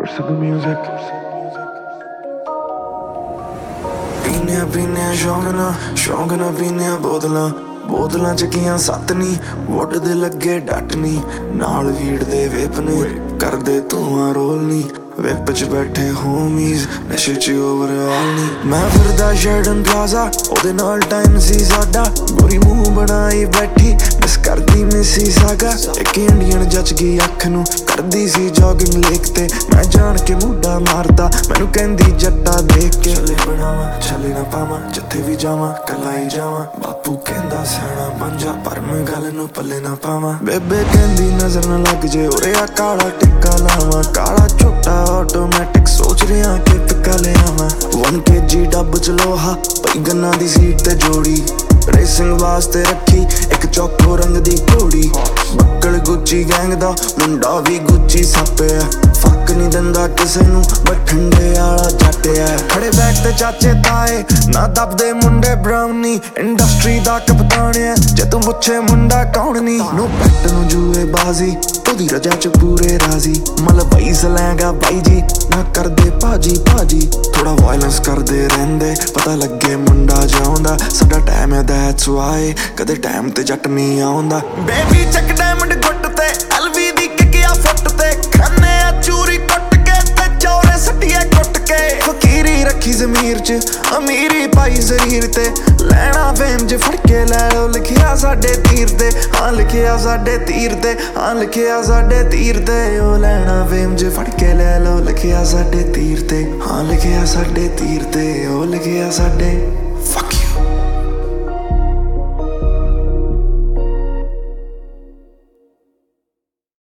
Corsica music. ਪੀਨੇ ਸ਼ੌਂਕ ਨਾ ਪੀਨੇ ਬੋਤਲਾਂ ਚੱਕੀਆਂ ਸੱਤ ਨੀ ਵੋਟ ਦੇ ਲੱਗੇ ਡੱਟ ਨੀ ਨਾਲ ਵੀੜ ਦੇ ਵੇਪ ਨੇ ਕਰਦੇ ਧੂਆਂ ਰੋਲ ਨੀ ਵਿਪ ਚ ਬੈਠੇ ਹੋਮੀਜ਼ ਨਸ਼ੇ ਚ ਓਵਰਆਲ ਨੀ ਮੈਂ ਫਿਰਦਾ ਸ਼ੈਡਨ ਪਲਾਜ਼ਾ ਉਹਦੇ ਨਾਲ ਟਾਈਮ ਸੀ ਸਾਡਾ ਗੋਰੀ ਮੂੰਹ ਬਣਾਈ ਬੈਠੀ ਮਿਸ ਕਰਦੀ ਮਿਸੀ ਸਾਗਾ ਇੱਕ ਇੰਡੀਅਨ ਜੱਜ ਗਈ ਅੱਖ ਨੂੰ ਕਰਦੀ ਸੀ ਜੋਗਿੰਗ ਲੇਕ ਤੇ ਮੈਂ ਜਾਣ ਕੇ ਮੁੱਢਾ ਮਾਰਦਾ ਮੈਨੂੰ ਕਹਿੰਦੀ ਜੱਟਾ ਦੇਖ ਕੇ ਛੱਲੇ ਬਣਾਵਾਂ ਛੱਲੇ ਨਾ ਪਾਵਾਂ ਜਿੱਥੇ ਵੀ ਜਾਵਾਂ ਕੱਲਾ ਹੀ ਜਾਵਾਂ ਬਾਪੂ ਕਹਿੰਦਾ ਸਿਆਣਾ ਬਣ ਜਾ ਪਰ ਮੈਂ ਗੱਲ ਨੂੰ ਪੱਲੇ ਨਾ ਪਾਵਾਂ ਬੇਬੇ ਕਹਿੰਦੀ ਨਜ਼ਰ ਨਾ ਲੱਗ ਜੇ ਉਰੇ ਆ ਕਾਲਾ ਟਿੱਕਾ ਲਾਵਾਂ ਕਾਲਾ ਛੋਟਾ ਆਟੋਮੈਟਿਕ ਸੋਚ ਰਿਹਾ ਕਿ ਟਿੱਕਾ ਲਿਆਵਾਂ 1 kg ਡੱਬ ਚ ਲੋਹਾ ਪਈ ਗੰਨਾ ਦੀ ਸੀਟ ਤੇ ਜੋੜੀ ਰੇਸਿੰਗ ਵਾਸਤੇ ਰੱਖੀ ਇੱਕ ਚੌਕੋ ਰੰਗ ਦੀ ਘੋੜੀ ਬੱਕਲ ਗੁੱਚੀ ਗੈਂਗ ਦਾ ਮੁੰਡਾ ਵੀ ਗੁੱਚੀ ਸਾਪਿਆ ਫੱਕ ਨਹੀਂ ਦਿੰਦਾ ਕਿਸੇ ਨੂੰ ਬਠਿੰਡੇ ਵਾਲਾ ਜੱਟ ਐ ਖੜੇ ਬੈਕ ਤੇ ਚਾਚੇ ਤਾਏ ਨਾ ਦੱਬਦੇ ਮੁੰਡੇ ਬਰਾਉਨੀ ਇੰਡਸਟਰੀ ਦਾ ਕਪਤਾਨ ਐ ਜੇ ਤੂੰ ਪੁੱਛੇ ਮੁੰਡਾ ਕੌਣ ਨੀ ਨੋ ਪੈਟ ਨੂੰ ਜੂਏ ਬਾਜ਼ੀ ਉਹਦੀ ਰਜਾ ਚ ਪੂਰੇ ਰਾਜ਼ੀ ਮਲਵਈ ਸਲੈਂਗਾ ਬਾਈ ਜੀ ਨਾ ਕਰਦੇ ਭਾਜੀ ਥੋੜਾ ਵਾਇਲੈਂਸ ਕਰਦੇ ਰਹਿੰਦੇ ਪਤਾ ਲੱਗੇ ਮੁੰਡਾ ਜਾਉਂਦਾ ਸਾਡਾ ਟਾਈਮ ਐ ਦੈਟਸ ਵਾਈ ਕਦੇ ਟਾਈਮ ਤੇ ਜੱਟ ਨਹੀਂ ਆਉਂਦਾ ਬੇਬੀ ਚੱਕ ਡਾਇਮੰਡ ਗੁੱਟ ਤੇ ਐਲਵੀ ਦੀ ਕਿਕਿਆ ਫੁੱਟ ਤੇ ਖਾਨੇ ਆ ਚੂਰੀ ਕੁੱਟ ਕੇ ਤੇ ਚੌਰੇ ਸੱਟੀਏ ਕੁੱਟ ਕੇ ਫਕੀਰੀ ਰੱਖੀ ਜ਼ਮੀਰ ਚ ਅਮੀਰੀ ਪਾਈ ਜ਼ਰੀਰ ਤੇ ਲੈਣਾ ਫੇਮ ਚ ਫੜ ਕੇ ਲੈ ਲੋ ਲਿਖਿਆ ਸਾਡੇ ਤੀਰ ਤੇ ਹਾਂ ਲਿਖਿਆ ਸਾਡੇ ਤੀਰ ਤੇ ਹਾਂ ਲਿਖਿਆ ਸਾਡੇ ਤੀਰ ਤੇ ਉਹ ਲੈਣਾ ਫੇਮ ਚ ਫੜ ਕੇ ਲੈ ਲੋ ਲਿਖਿਆ ਸਾਡੇ ਤੀਰ ਤੇ ਹਾਂ ਲਿਖਿਆ ਸਾਡੇ ਤੀਰ ਤੇ ਉਹ ਲਿਖਿਆ ਸਾਡੇ